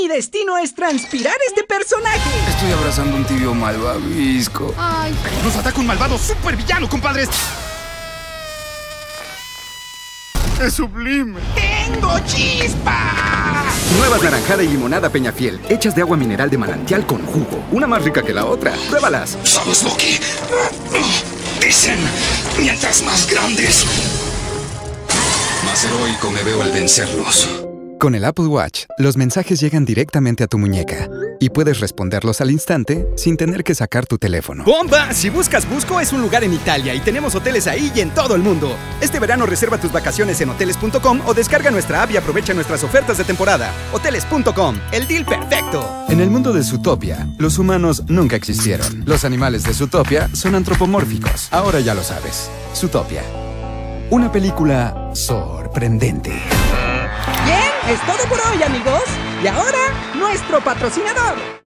Mi destino es transpirar este personaje. Estoy abrazando un tibio malvavisco. Ay. Nos ataca un malvado supervillano, compadres. ¡Es sublime! ¡Tengo chispa! Nuevas naranjada y limonada Peñafiel, hechas de agua mineral de manantial con jugo. Una más rica que la otra. ¡Pruébalas! ¿Sabes lo que dicen? Mientras más grandes, más heroico me veo al vencerlos. Con el Apple Watch, los mensajes llegan directamente a tu muñeca y puedes responderlos al instante sin tener que sacar tu teléfono. ¡Bomba! Si buscas Busco es un lugar en Italia y tenemos hoteles ahí y en todo el mundo. Este verano reserva tus vacaciones en hoteles.com o descarga nuestra app y aprovecha nuestras ofertas de temporada. Hoteles.com, el deal perfecto. En el mundo de Zootopia, los humanos nunca existieron. Los animales de Zootopia son antropomórficos. Ahora ya lo sabes. Zootopia. Una película sorprendente. Bien, es todo por hoy, amigos. Y ahora, nuestro patrocinador.